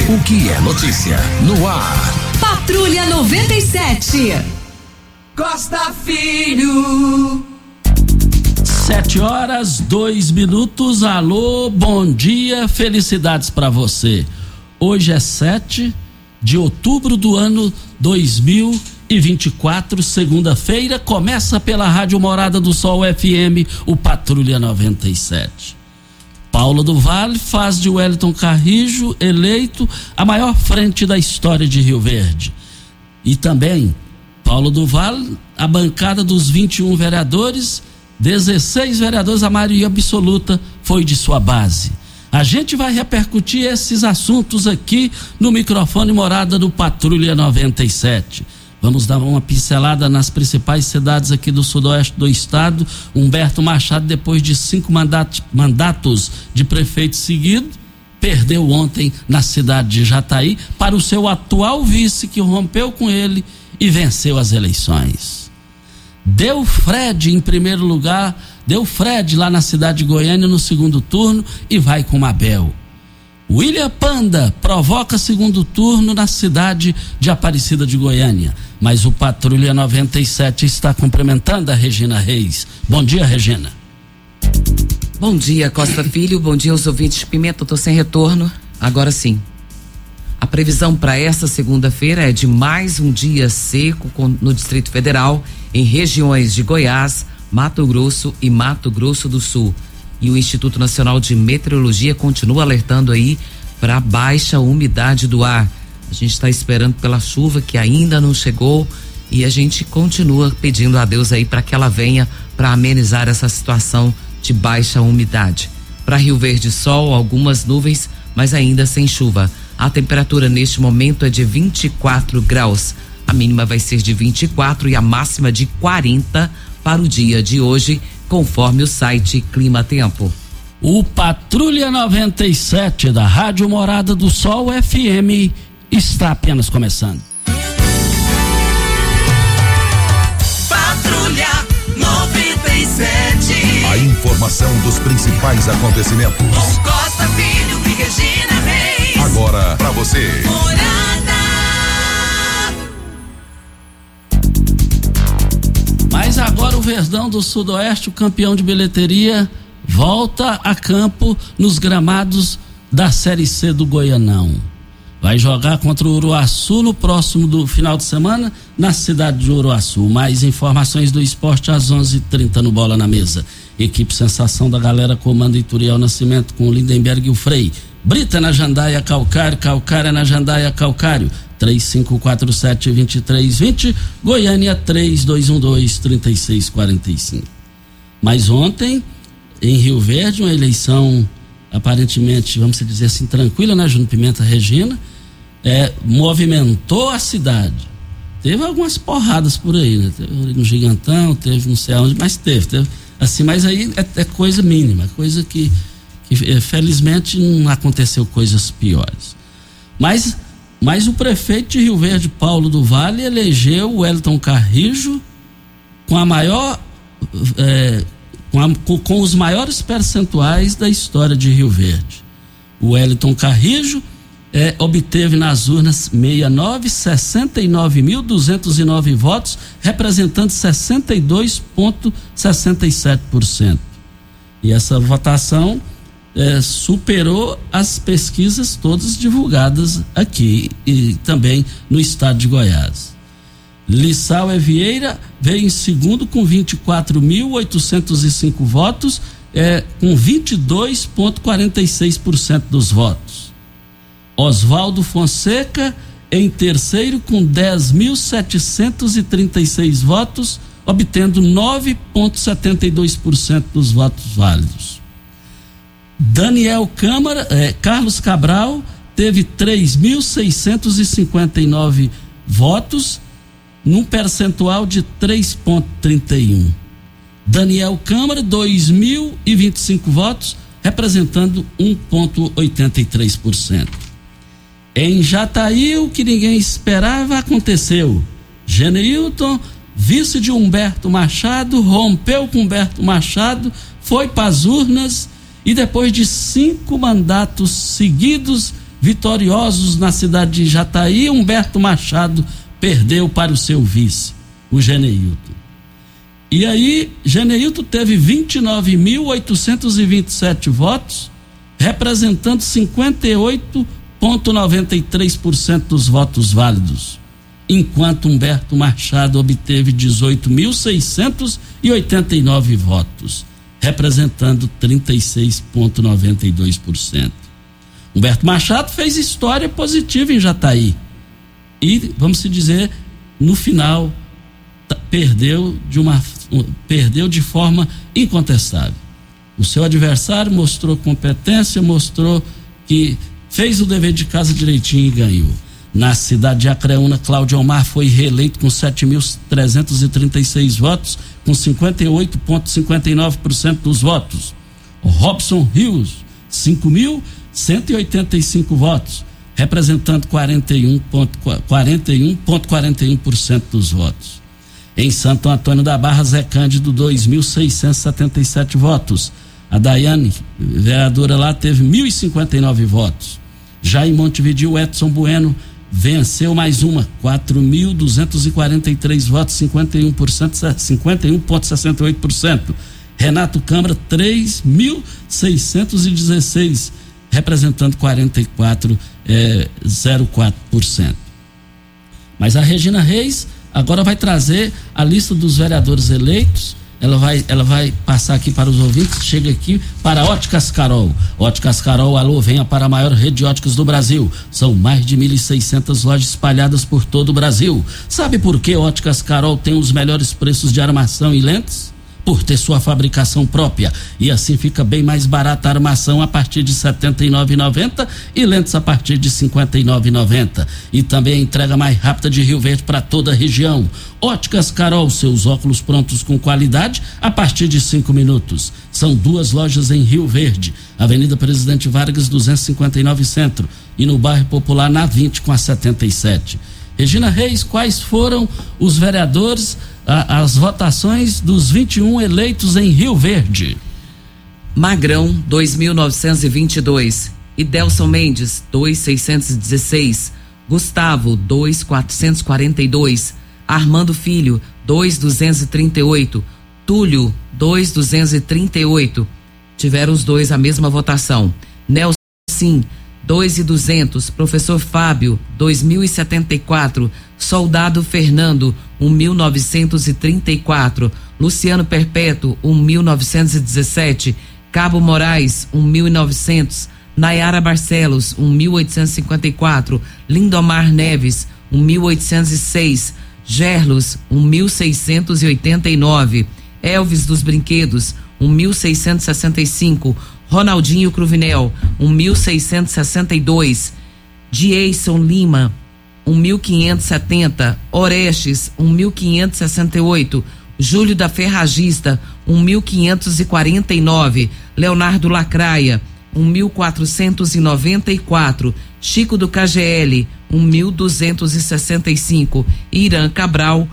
O que é notícia no ar. Patrulha 97. Costa Filho. 7h02. Alô, bom dia, felicidades pra você. Hoje é 7 de outubro do ano 2024, segunda-feira. Começa pela Rádio Morada do Sol FM, o Patrulha 97. Paulo do Vale faz de Wellington Carrijo eleito a maior frente da história de Rio Verde. E também, Paulo do Vale, a bancada dos 21 vereadores, 16 vereadores, a maioria absoluta foi de sua base. A gente vai repercutir esses assuntos aqui no microfone Morada do Patrulha 97. Vamos dar uma pincelada nas principais cidades aqui do sudoeste do estado. Humberto Machado, depois de 5 mandatos de prefeito seguido, perdeu ontem na cidade de Jataí para o seu atual vice, que rompeu com ele e venceu as eleições. Deu Fred em primeiro lugar, deu Fred lá na cidade de Goiânia no segundo turno e vai com Mabel. William Panda provoca segundo turno na cidade de Aparecida de Goiânia, mas o Patrulha 97 está cumprimentando a Regina Reis. Bom dia, Regina. Bom dia, Costa Filho, bom dia aos ouvintes de Pimenta. Eu tô sem retorno, agora sim. A previsão para essa segunda-feira é de mais um dia seco no Distrito Federal, em regiões de Goiás, Mato Grosso e Mato Grosso do Sul. E o Instituto Nacional de Meteorologia continua alertando aí para baixa umidade do ar. A gente está esperando pela chuva que ainda não chegou e a gente continua pedindo a Deus aí para que ela venha para amenizar essa situação de baixa umidade. Para Rio Verde, sol, algumas nuvens, mas ainda sem chuva. A temperatura neste momento é de 24 graus. A mínima vai ser de 24 e a máxima de 40 para o dia de hoje, conforme o site Clima Tempo. O Patrulha 97 da Rádio Morada do Sol FM está apenas começando. Patrulha 97. A informação dos principais acontecimentos. Com Costa Filho e Regina Reis. Agora pra você. Morada. Mas agora o Verdão do Sudoeste, o campeão de bilheteria, volta a campo nos gramados da Série C do Goianão. Vai jogar contra o Uruaçu no próximo do final de semana na cidade de Uruaçu. Mais informações do esporte às 11h30 no Bola na Mesa. Equipe Sensação da Galera comanda Ituriel Nascimento com o Lindenberg e o Frei. Brita na Jandaia Calcário, Calcária na Jandaia Calcário. 3547-2320, Goiânia 3212-3645. Mas ontem, em Rio Verde, uma eleição aparentemente, vamos dizer assim, tranquila, né, Júnior Pimenta, Regina, movimentou a cidade. Teve algumas porradas por aí, né? Teve no Gigantão, teve não sei aonde, mas teve assim, mas aí é coisa mínima, coisa que felizmente não aconteceu coisas piores. Mas o prefeito de Rio Verde, Paulo do Vale, elegeu o Wellington Carrijo com a maior, com os maiores percentuais da história de Rio Verde. O Wellington Carrijo obteve nas urnas 69.209 votos, representando 62,67%. E essa votação superou as pesquisas todas divulgadas aqui e também no estado de Goiás. Lissau Vieira veio em segundo com 24.805 votos, com 22,46% dos votos. Oswaldo Fonseca em terceiro com 10.736 votos, obtendo 9,72% dos votos válidos. Carlos Cabral teve 3.659 votos, num percentual de 3,31. Daniel Câmara, 2.025 votos, representando 1,83%. Em Jataí, o que ninguém esperava aconteceu. Geneilton, vice de Humberto Machado, rompeu com Humberto Machado, foi para as urnas e depois de 5 mandatos seguidos vitoriosos na cidade de Jataí, Humberto Machado perdeu para o seu vice, o Geneilton. E aí, Geneilton teve 29.827 votos, representando 58,93% dos votos válidos, enquanto Humberto Machado obteve 18.689 votos, representando 36,92%. Humberto Machado fez história positiva em Jataí e, vamos dizer, no final perdeu de forma incontestável. O seu adversário mostrou competência, mostrou que fez o dever de casa direitinho e ganhou. Na cidade de Acreúna, Cláudio Omar foi reeleito com 7.336 votos, com 58,59% dos votos. O Robson Rios, 5.185 votos, representando 41,41% dos votos. Em Santo Antônio da Barra, Zé Cândido, 2.677 votos. A Daiane, vereadora lá, teve 1.059 votos. Já em Montevidéu, Edson Bueno venceu mais uma, 4.243 votos, 51,68%. Renato Câmara, 3.616, representando 44,04%. Mas a Regina Reis agora vai trazer a lista dos vereadores eleitos. Ela vai passar aqui para os ouvintes. Chega aqui para a Óticas Carol. Óticas Carol, alô, venha para a maior rede de óticas do Brasil. São mais de 1.600 lojas espalhadas por todo o Brasil. Sabe por que Óticas Carol tem os melhores preços de armação e lentes? Por ter sua fabricação própria, e assim fica bem mais barata a armação a partir de R$ 79,90 e lentes a partir de R$ 59,90. E também a entrega mais rápida de Rio Verde para toda a região. Óticas Carol, seus óculos prontos com qualidade a partir de 5 minutos. São 2 lojas em Rio Verde, Avenida Presidente Vargas 259 Centro, e no bairro Popular na 20 com a 77. Regina Reis, quais foram os vereadores, as votações dos 21 eleitos em Rio Verde? Magrão, 2.922. Idelson Mendes, 2.616. Gustavo, 2.442. Armando Filho, 2.238. Túlio, 2.238. Tiveram os dois a mesma votação. Nelson, 2.200, Professor Fábio, 2.074, Soldado Fernando, 1.934, Luciano Perpétuo, 1.917, Cabo Moraes, 1.900, Nayara Barcelos, 1.854, Lindomar Neves, 1.806, Gerlos, 1.689, Elvis dos Brinquedos, 1.665, Ronaldinho Cruvinel, 1.662, Dieison Lima, 1.570, Orestes, 1.568, Júlio da Ferragista, 1.549, Leonardo Lacraia, 1.494, Chico do KGL, 1.265, Irã Cabral,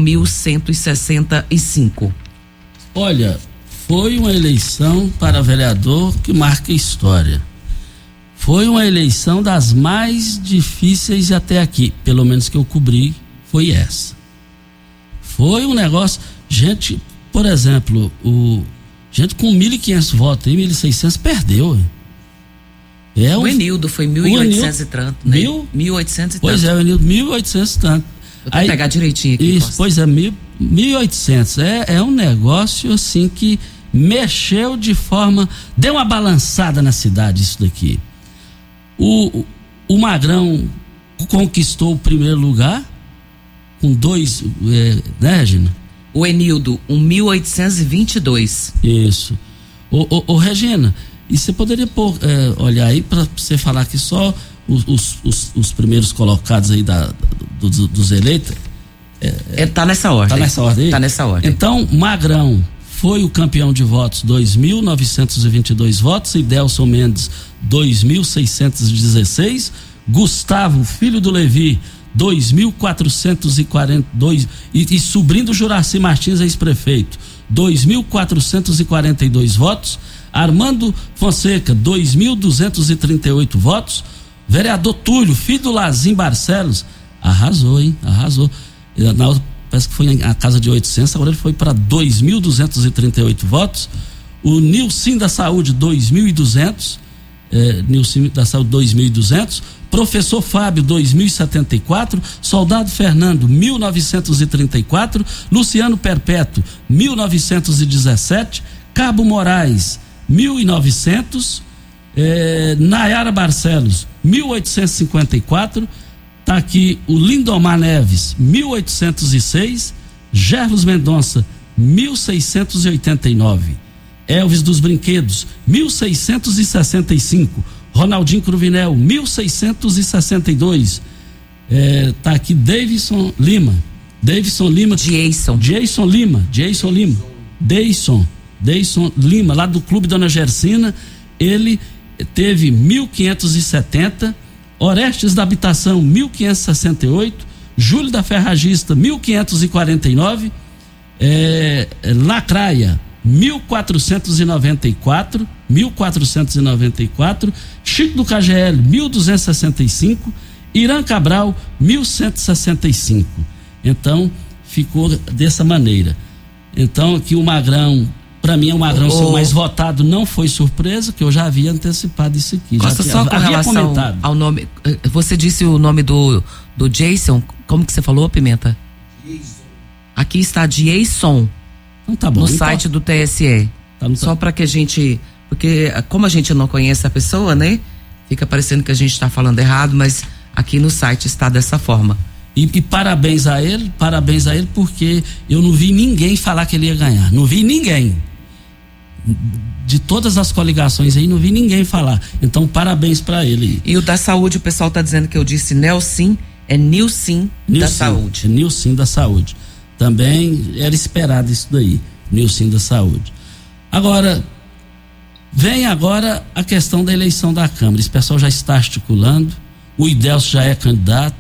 1.165. Olha, foi uma eleição para vereador que marca história. Foi uma eleição das mais difíceis até aqui, pelo menos que eu cobri, foi essa. Foi um negócio, gente, por exemplo, gente com 1.500 votos e 1.600 perdeu. O Enildo foi 1.800 e tanto, né? 1.800 e tanto. Pois é, o Enildo 1.800 e tanto. Vou até pegar direitinho aqui. Isso, pois é, 1.800. É um negócio assim que mexeu de forma, deu uma balançada na cidade isso daqui. O Magrão conquistou o primeiro lugar com 2, né, Regina? O Enildo, 1.822. Isso. Ô Regina, e você poderia olhar aí para você falar que só os primeiros colocados aí dos eleitos. Tá nessa ordem. Tá nessa ordem aí? Tá nessa ordem. Então, Magrão foi o campeão de votos, 2.922 votos, e Delson Mendes, 2.616, Gustavo, filho do Levi, 2.442, e sobrinho do Juraci Martins, ex-prefeito, 2.442 votos, Armando Fonseca, 2.238 votos, Vereador Túlio, filho do Lazim Barcelos, arrasou, hein? Arrasou. Parece que foi a casa de 800, agora ele foi para 2.238 votos. O Nilcim da Saúde, 2.200. Nilcim da Saúde, 2.200. Professor Fábio, 2.074. Soldado Fernando, 1.934. Luciano Perpétuo, 1.917. Cabo Moraes, 1.900. Nayara Barcelos, 1.854. Tá aqui o Lindomar Neves, 1.806. Gerlos Mendonça, 1.689. Elvis dos Brinquedos, 1.665. Ronaldinho Cruvinel, 1.662. Tá aqui Davidson Lima. Jason Lima, lá do Clube Dona Gersina. Ele teve 1.570. Orestes da Habitação, 1.568. Júlio da Ferragista, 1.549. Lacraia, 1.494. Chico do KGL, 1.265. Irã Cabral, 1.165. Então, ficou dessa maneira. Então, aqui o Magrão, para mim, o Magrão ser o mais votado não foi surpresa, que eu já havia antecipado isso aqui. Costa, só com relação comentado ao nome, você disse o nome do Jason, como que você falou, Pimenta? Jason. Aqui está Jason, então, tá bom, no site do TSE. Só para que a gente, porque como a gente não conhece a pessoa, né? Fica parecendo que a gente está falando errado, mas aqui no site está dessa forma. E parabéns a ele, porque eu não vi ninguém falar que ele ia ganhar. Não vi ninguém. De todas as coligações aí, não vi ninguém falar. Então, parabéns para ele. E o da saúde, o pessoal tá dizendo que eu disse Nelson, é Nilcim da Saúde. É Nilcim da Saúde. Também era esperado isso daí, Nilcim da Saúde. Agora, vem agora a questão da eleição da Câmara. Esse pessoal já está articulando. O Idelcio já é candidato.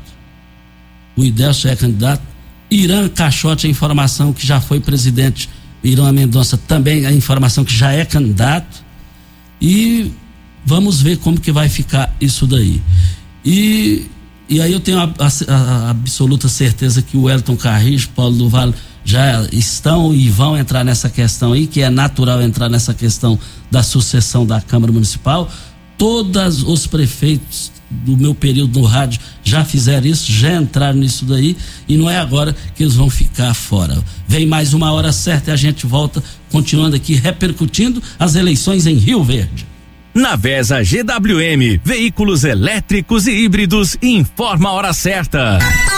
Irã Caixote, a informação que já foi presidente. Irã Mendonça também, a informação que já é candidato. E vamos ver como que vai ficar isso daí. E aí eu tenho a absoluta certeza que o Wellington Carrijo, Paulo do Vale já estão e vão entrar nessa questão aí, que é natural entrar nessa questão da sucessão da Câmara Municipal. Todos os prefeitos do meu período no rádio já fizeram isso, já entraram nisso daí, e não é agora que eles vão ficar fora. Vem mais uma hora certa e a gente volta continuando aqui repercutindo as eleições em Rio Verde. Na Vesa GWM, veículos elétricos e híbridos, informa a hora certa.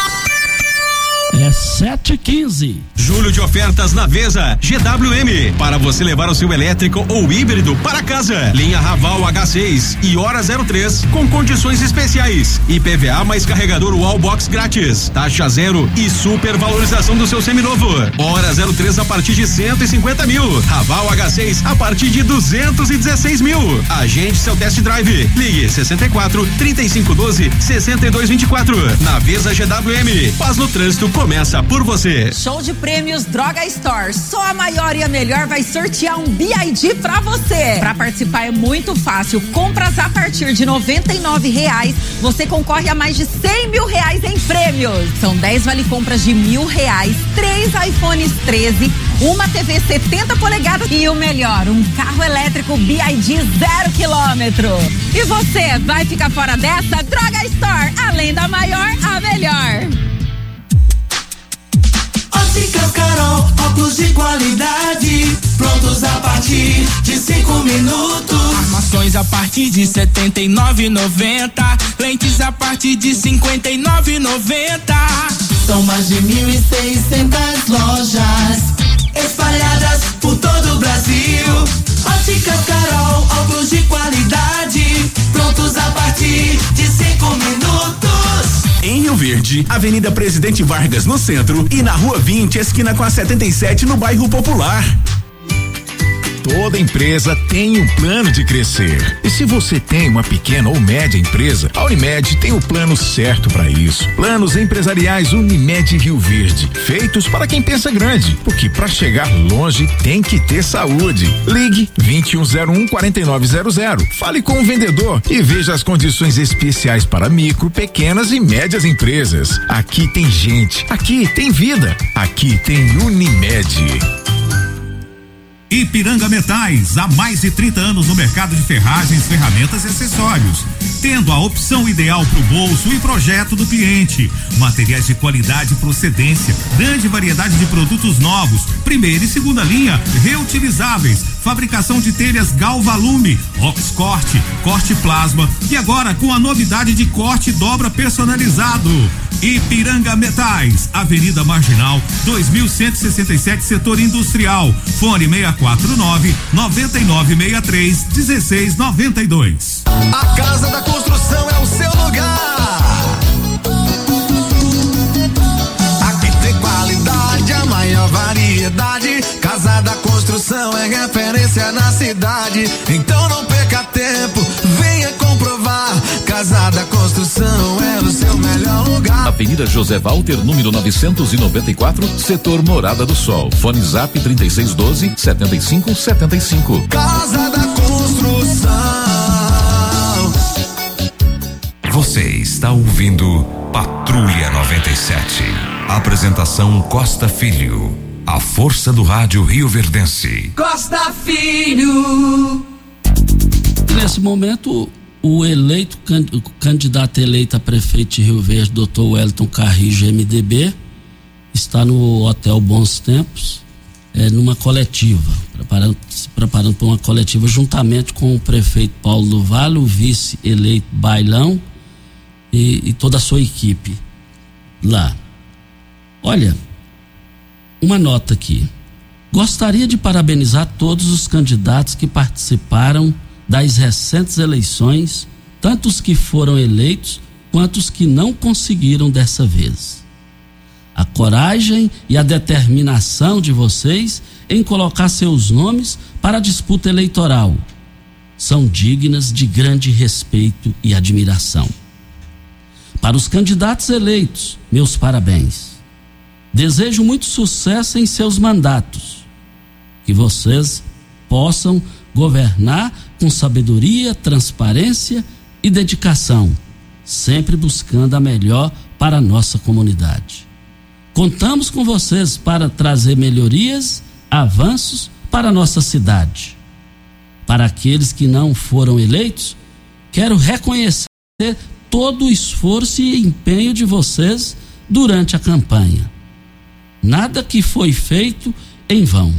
É 7h15. Julho de ofertas na Vesa GWM. Para você levar o seu elétrico ou híbrido para casa. Linha Raval H6 e Hora 03 com condições especiais. IPVA mais carregador Wallbox grátis. Taxa zero e supervalorização do seu seminovo. Hora 03 a partir de 150 mil. Raval H6 a partir de 216 mil. Agende seu test drive. Ligue 64 3512 6224. Na Vesa GWM. Paz no trânsito começa por você. Show de prêmios Droga Store. Só a maior e a melhor vai sortear um BID pra você. Pra participar é muito fácil. Compras a partir de R$99, você concorre a mais de R$100 mil em prêmios. São 10 vale-compras de R$1.000, 3 iPhones 13, uma TV 70 polegadas e o melhor, um carro elétrico BID 0 km. E você vai ficar fora dessa? Droga Store, além da maior, a melhor. Óticas Carol, óculos de qualidade, prontos a partir de 5 minutos. Armações a partir de R$79,90, lentes a partir de R$59,90. São mais de 1.600 lojas espalhadas por todo o Brasil. Óticas Carol, óculos de qualidade, prontos a partir de 5 minutos. Em Rio Verde, Avenida Presidente Vargas no centro e na Rua 20, esquina com a 77 no bairro Popular. Toda empresa tem um plano de crescer. E se você tem uma pequena ou média empresa, a Unimed tem o plano certo para isso. Planos empresariais Unimed Rio Verde, feitos para quem pensa grande, porque para chegar longe tem que ter saúde. Ligue 2101-4900. Fale com o vendedor e veja as condições especiais para micro, pequenas e médias empresas. Aqui tem gente, aqui tem vida, aqui tem Unimed. Ipiranga Metais, há mais de 30 anos no mercado de ferragens, ferramentas e acessórios, tendo a opção ideal para o bolso e projeto do cliente. Materiais de qualidade e procedência, grande variedade de produtos novos, primeira e segunda linha, reutilizáveis, fabricação de telhas Galvalume, Oxcorte, corte plasma e agora com a novidade de corte dobra personalizado. Ipiranga Metais, Avenida Marginal, 2167, Setor Industrial. Fone 649-9963-1692. A Casa da Construção é o seu lugar. Aqui tem qualidade, a maior variedade. Casa da Construção é referência na cidade. Então não perca tempo, venha comprovar. Casa da Construção é o seu melhor lugar. Avenida José Walter, número 994, Setor Morada do Sol. Fone Zap 3612-7575. Casa da Construção. Você está ouvindo Patrulha 97. Apresentação Costa Filho. A força do rádio rioverdense. Costa Filho. Nesse momento, o candidato eleito a prefeito de Rio Verde, Dr. Wellington Carrijo, MDB, está no Hotel Bons Tempos, numa coletiva, se preparando para uma coletiva juntamente com o prefeito Paulo do Vale, o vice eleito Bailão e toda a sua equipe lá. Olha, uma nota aqui. Gostaria de parabenizar todos os candidatos que participaram das recentes eleições, tanto os que foram eleitos quanto os que não conseguiram dessa vez. A coragem e a determinação de vocês em colocar seus nomes para a disputa eleitoral são dignas de grande respeito e admiração. Para os candidatos eleitos, meus parabéns. Desejo muito sucesso em seus mandatos, que vocês possam governar com sabedoria, transparência e dedicação, sempre buscando a melhor para a nossa comunidade. Contamos com vocês para trazer melhorias, avanços para a nossa cidade. Para aqueles que não foram eleitos, quero reconhecer todo o esforço e empenho de vocês durante a campanha. Nada que foi feito em vão.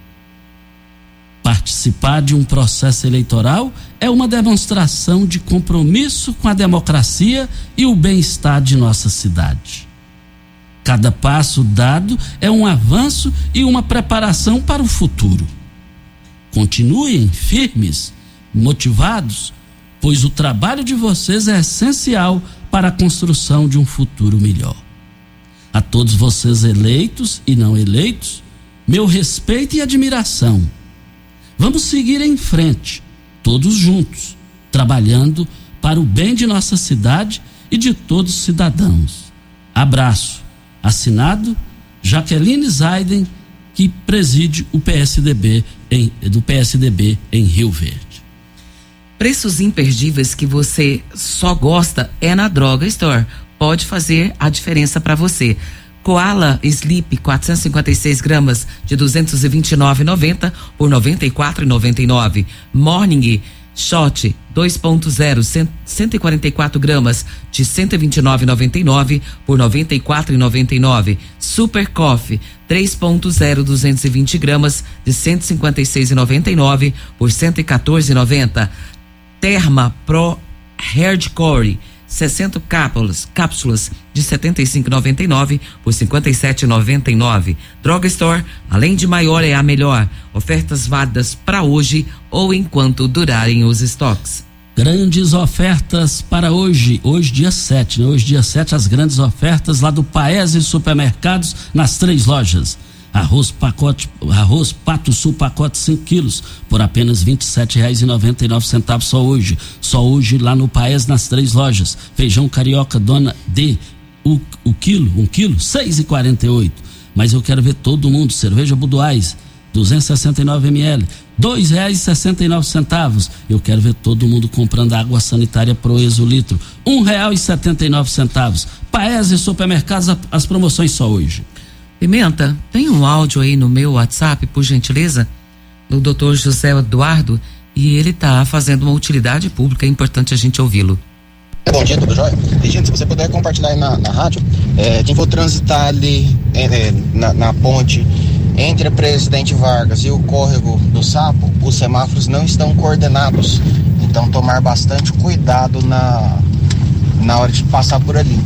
Participar de um processo eleitoral é uma demonstração de compromisso com a democracia e o bem-estar de nossa cidade. Cada passo dado é um avanço e uma preparação para o futuro. Continuem firmes, motivados, pois o trabalho de vocês é essencial para a construção de um futuro melhor. A todos vocês eleitos e não eleitos, meu respeito e admiração. Vamos seguir em frente, todos juntos, trabalhando para o bem de nossa cidade e de todos os cidadãos. Abraço. Assinado Jaqueline Zaiden, que preside o PSDB em Rio Verde. Preços imperdíveis que você só gosta é na Droga Store. Pode fazer a diferença para você. Koala Sleep 456 gramas de R$ 229,90 por R$ 94,99. Morning Shot 2.0 144 gramas de R$ 129,99 por R$ 94,99. Super Coffee 3.0 220 gramas de R$ 156,99 por R$ 114,90. Terma Pro Hardcore 60 cápsulas de R$ 75,99 por R$ 57,99. Droga Store, além de maior, é a melhor. Ofertas válidas para hoje ou enquanto durarem os estoques. Grandes ofertas para hoje dia 7, né? Hoje dia 7, as grandes ofertas lá do Paese Supermercados nas 3 lojas. Arroz Pato Sul pacote 5 quilos por apenas R$ 27,99 só hoje. Só hoje lá no Paes nas 3 lojas. Feijão carioca Dona D, um quilo, R$ 6,48. Mas eu quero ver todo mundo. Cerveja Budweiser 269 ml, R$ 2,69. Eu quero ver todo mundo comprando água sanitária Proeso litro, R$ 1,79. Paes e supermercados, as promoções só hoje. Pimenta, tem um áudio aí no meu WhatsApp, por gentileza, do Dr. José Eduardo, e ele tá fazendo uma utilidade pública, é importante a gente ouvi-lo. Bom dia, tudo jóia? Gente, se você puder compartilhar aí na rádio, quem for transitar ali na ponte entre a Presidente Vargas e o córrego do Sapo, os semáforos não estão coordenados, então tomar bastante cuidado na hora de passar por ali.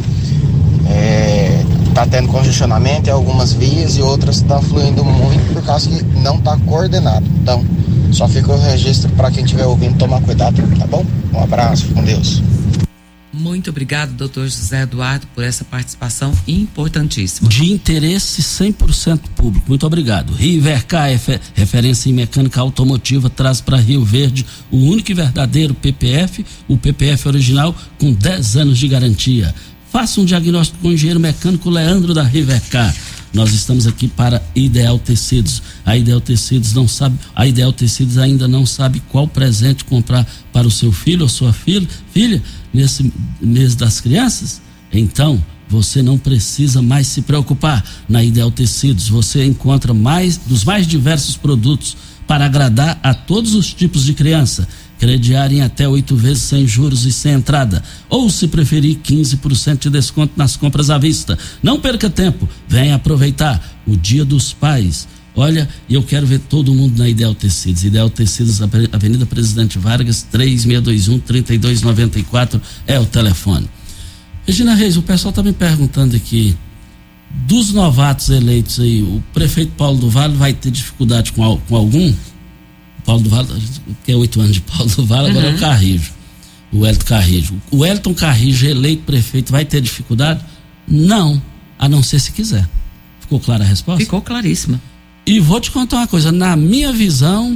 Tá tendo congestionamento em algumas vias e outras tá fluindo muito por causa que não tá coordenado. Então, só fica o registro para quem estiver ouvindo tomar cuidado, tá bom? Um abraço, com Deus. Muito obrigado, doutor José Eduardo, por essa participação importantíssima. De interesse 100% público. Muito obrigado. Rivercar, referência em mecânica automotiva, traz para Rio Verde o único e verdadeiro PPF, o PPF original com 10 anos de garantia. Faça um diagnóstico com o engenheiro mecânico Leandro da Rivercar. Nós estamos aqui para Ideal Tecidos. A Ideal Tecidos ainda não sabe qual presente comprar para o seu filho ou sua filha nesse mês das crianças? Então, você não precisa mais se preocupar. Na Ideal Tecidos você encontra dos mais diversos produtos para agradar a todos os tipos de criança. Crediário em até 8 vezes sem juros e sem entrada. Ou, se preferir, 15% de desconto nas compras à vista. Não perca tempo, venha aproveitar o Dia dos Pais. Olha, eu quero ver todo mundo na Ideal Tecidos. Ideal Tecidos, Avenida Presidente Vargas, 3621-3294 é o telefone. Regina Reis, o pessoal está me perguntando aqui, dos novatos eleitos aí, o prefeito Paulo do Vale vai ter dificuldade com algum? Paulo do Vale, que é 8 anos de Paulo do Vale, agora é o Carrijo, o Wellington Carrijo. O Wellington Carrijo, eleito prefeito, vai ter dificuldade? Não, a não ser se quiser. Ficou clara a resposta? Ficou claríssima. E vou te contar uma coisa, na minha visão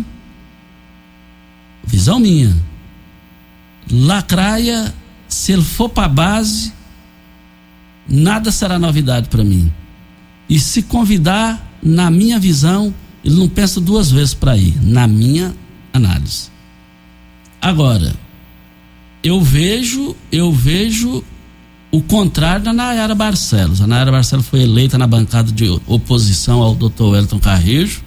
minha, Lacraia, se ele for pra base, nada será novidade para mim. E se convidar, na minha visão, ele não pensa 2 vezes para ir, na minha análise. Agora, eu vejo o contrário da Nayara Barcelos. A Nayara Barcelos foi eleita na bancada de oposição ao Dr. Wellington Carrijo.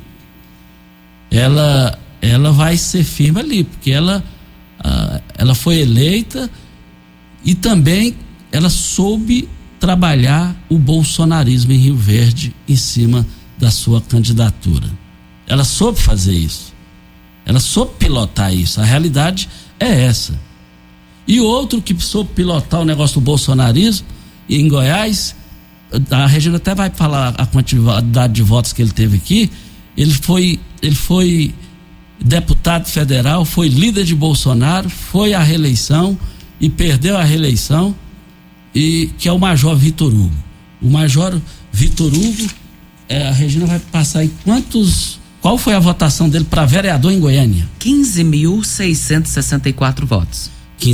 Ela vai ser firme ali, porque ela foi eleita e também ela soube trabalhar o bolsonarismo em Rio Verde em cima da sua candidatura. Ela soube fazer isso. Ela soube pilotar isso. A realidade é essa. E outro que soube pilotar o negócio do bolsonarismo em Goiás, a Regina até vai falar a quantidade de votos que ele teve aqui. Ele foi deputado federal, foi líder de Bolsonaro, foi à reeleição e perdeu a reeleição, e que é o Major Vitor Hugo. O Major Vitor Hugo, a Regina vai passar aí qual foi a votação dele para vereador em Goiânia? 15.664 votos.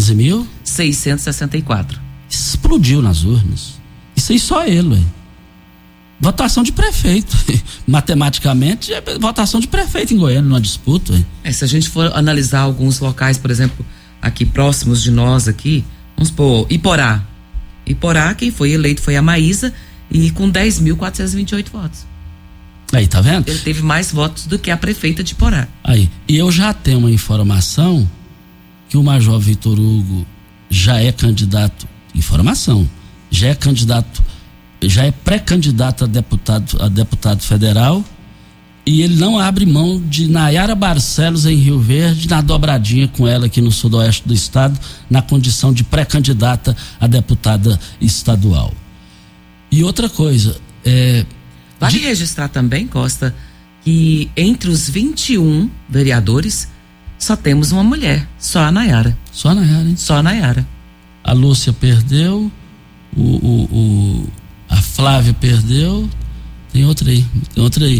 15.664. Explodiu nas urnas. Isso aí só ele, ué. Votação de prefeito. Matematicamente, é votação de prefeito em Goiânia, numa disputa, ué. Se a gente for analisar alguns locais, por exemplo, aqui próximos de nós aqui, vamos supor, Iporá. Iporá, quem foi eleito foi a Maísa, e com 10.428 votos. Aí, tá vendo? Ele teve mais votos do que a prefeita de Iporá. Aí, e eu já tenho uma informação que o Major Vitor Hugo já é candidato, já é pré-candidato a deputado federal, e ele não abre mão de Nayara Barcelos em Rio Verde, na dobradinha com ela aqui no sudoeste do estado, na condição de pré-candidata a deputada estadual. E outra coisa, vale registrar também, Costa, que entre os 21 vereadores só temos uma mulher, só a Nayara. Só a Nayara, hein? Só a Nayara. A Lúcia perdeu, a Flávia perdeu, Tem outra aí.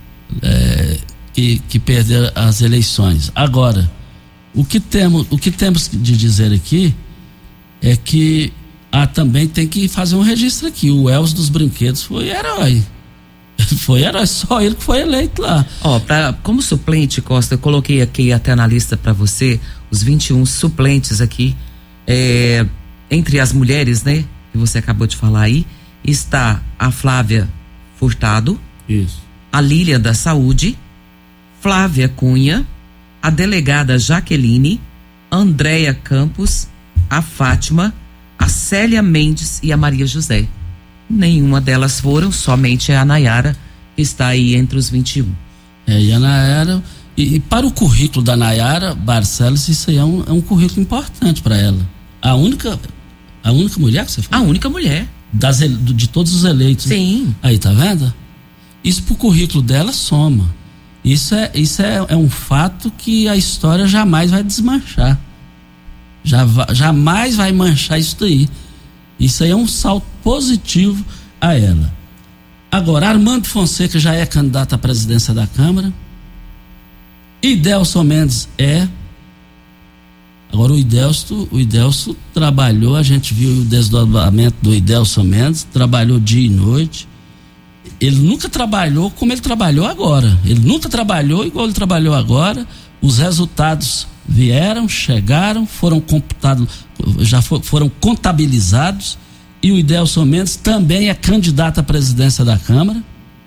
Que perderam as eleições. Agora, o que temos de dizer aqui é que também tem que fazer um registro aqui. O Elcio dos Brinquedos foi herói. Foi herói, só ele que foi eleito lá. Como suplente, Costa, eu coloquei aqui até na lista para você os 21 suplentes aqui. Entre as mulheres, né, que você acabou de falar aí, está a Flávia Furtado. Isso. A Lília da Saúde, Flávia Cunha, a delegada Jaqueline, Andréia Campos, a Fátima, a Célia Mendes e a Maria José. Nenhuma delas foram, somente a Nayara que está aí entre os 21. E a Nayara, e para o currículo da Nayara Barcelos, isso aí é um currículo importante para ela. A única mulher que você falou? A única mulher. De todos os eleitos. Sim. Né? Aí, tá vendo? Isso pro currículo dela soma. Isso é um fato que a história jamais vai desmanchar. Jamais vai manchar isso daí. Isso aí é um salto positivo a ela. Agora, Armando Fonseca já é candidato à presidência da Câmara. Idelson Mendes é. Agora o Idelson trabalhou, a gente viu o desdobramento do Idelson Mendes, trabalhou dia e noite. Ele nunca trabalhou como ele trabalhou agora. Ele nunca trabalhou igual ele trabalhou agora. Os resultados vieram, chegaram, foram computados, foram contabilizados. E o Idelson Mendes também é candidato à presidência da Câmara.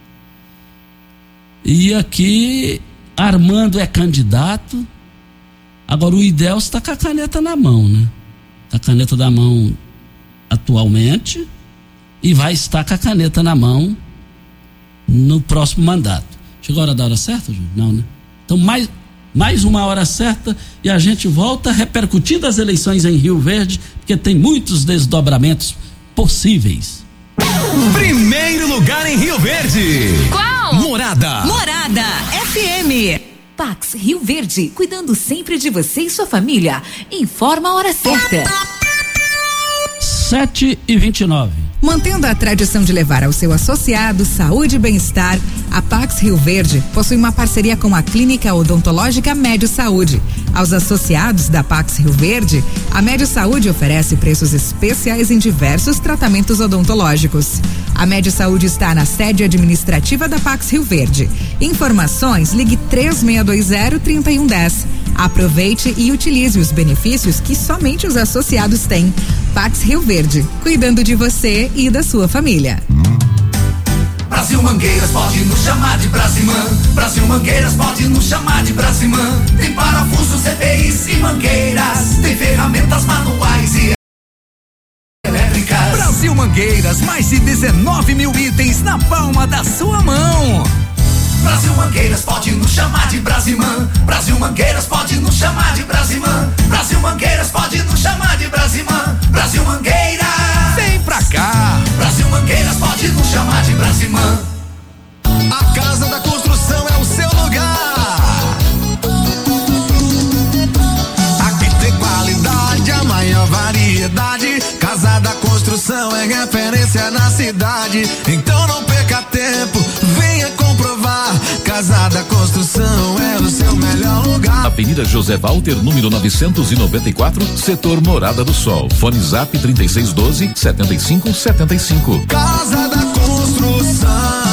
E aqui, Armando é candidato. Agora o Idelson está com a caneta na mão, né? Está com a caneta na mão atualmente e vai estar com a caneta na mão no próximo mandato. Chegou a hora da hora certa, Júlio? Não, né? Então mais uma hora certa e a gente volta repercutindo as eleições em Rio Verde, porque tem muitos desdobramentos possíveis. Primeiro lugar em Rio Verde. Qual? Morada FM. Pax Rio Verde, cuidando sempre de você e sua família. Informa a hora certa. 7h29. Mantendo a tradição de levar ao seu associado saúde e bem-estar, a Pax Rio Verde possui uma parceria com a Clínica Odontológica Médio Saúde. Aos associados da Pax Rio Verde, a Médio Saúde oferece preços especiais em diversos tratamentos odontológicos. A Médio Saúde está na sede administrativa da Pax Rio Verde. Informações, ligue 3620-3110. Aproveite e utilize os benefícios que somente os associados têm. Pax Rio Verde, cuidando de você e da sua família. Brasil Mangueiras pode nos chamar de Brasimã. Brasil Mangueiras pode nos chamar de Brasimã. Tem parafusos, EPIs e mangueiras. Tem ferramentas manuais e elétricas. Brasil Mangueiras, mais de 19 mil itens na palma da sua mão. Brasil Mangueiras pode nos chamar de Brasimã. Brasil Mangueiras pode nos chamar de Brasimã. Brasil Mangueiras pode nos chamar de Brasimã. Brasil Mangueiras, vem pra cá. Brasil Mangueiras pode nos chamar de Brasimã. A Casa da Construção é o seu lugar. Aqui tem qualidade, a maior variedade. Casa da Construção é referência na cidade. Então não perca tempo, venha comprovar. Casa da Construção é o seu melhor lugar. Avenida José Walter, número 994, setor Morada do Sol. Fone Zap 3612-7575. Casa da Construção.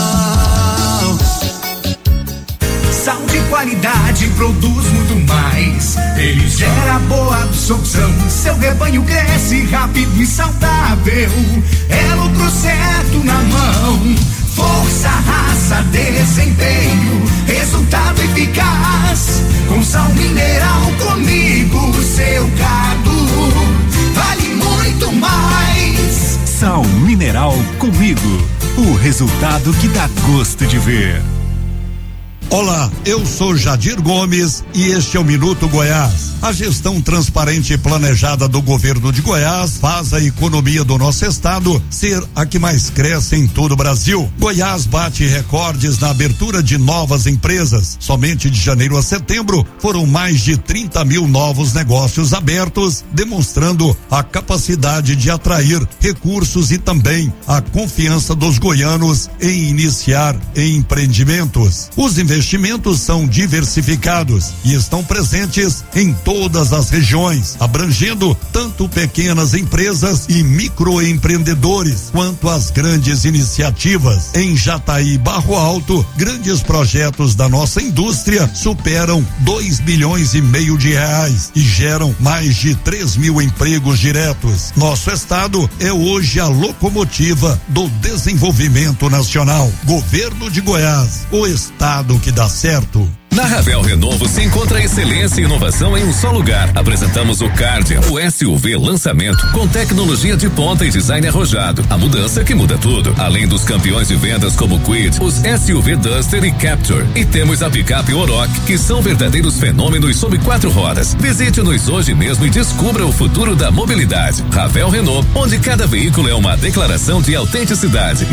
Sal de qualidade produz muito mais. Ele gera boa absorção. Seu rebanho cresce rápido e saudável. É lucro certo na mão. Força, raça, desempenho, resultado eficaz. Com sal mineral comigo, seu gado vale muito mais. Sal mineral comigo, o resultado que dá gosto de ver. Olá, eu sou Jadir Gomes e este é o Minuto Goiás. A gestão transparente e planejada do governo de Goiás faz a economia do nosso estado ser a que mais cresce em todo o Brasil. Goiás bate recordes na abertura de novas empresas. Somente de janeiro a setembro foram mais de 30 mil novos negócios abertos, demonstrando a capacidade de atrair recursos e também a confiança dos goianos em iniciar empreendimentos. Os investimentos são diversificados e estão presentes em todas as regiões, abrangendo tanto pequenas empresas e microempreendedores quanto as grandes iniciativas. Em Jataí, Barro Alto, grandes projetos da nossa indústria superam 2,5 bilhões de reais e geram mais de 3 mil empregos diretos. Nosso estado é hoje a locomotiva do desenvolvimento nacional. Governo de Goiás, o estado que dá certo. Na Ravel Renovo se encontra excelência e inovação em um só lugar. Apresentamos o Cardia, o SUV lançamento com tecnologia de ponta e design arrojado. A mudança que muda tudo. Além dos campeões de vendas como Kwid, os SUV Duster e Capture. E temos a picape Oroch, que são verdadeiros fenômenos sob 4 rodas. Visite-nos hoje mesmo e descubra o futuro da mobilidade. Ravel Renault, onde cada veículo é uma declaração de autenticidade.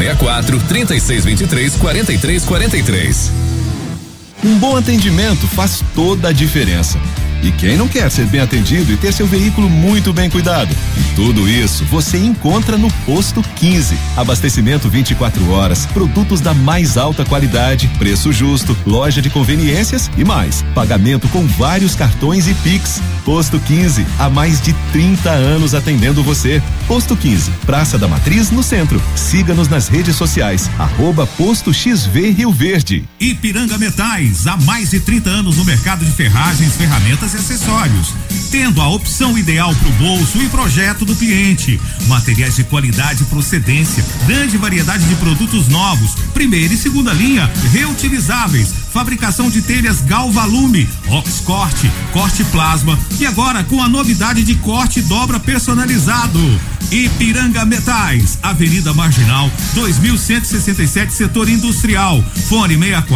64-3623-4343. Um bom atendimento faz toda a diferença. E quem não quer ser bem atendido e ter seu veículo muito bem cuidado? E tudo isso você encontra no Posto 15. Abastecimento 24 horas, produtos da mais alta qualidade, preço justo, loja de conveniências e mais. Pagamento com vários cartões e Pix. Posto 15, há mais de 30 anos atendendo você. Posto 15, Praça da Matriz, no centro. Siga-nos nas redes sociais, @Posto XV Rio Verde. Ipiranga Metais, há mais de 30 anos no mercado de ferragens, ferramentas e acessórios, tendo a opção ideal para o bolso e projeto do cliente. Materiais de qualidade e procedência, grande variedade de produtos novos, primeira e segunda linha, reutilizáveis, fabricação de telhas Galvalume, Oxcorte, corte plasma e agora com a novidade de corte e dobra personalizado. Ipiranga Metais, Avenida Marginal, 2167, Setor Industrial. Fone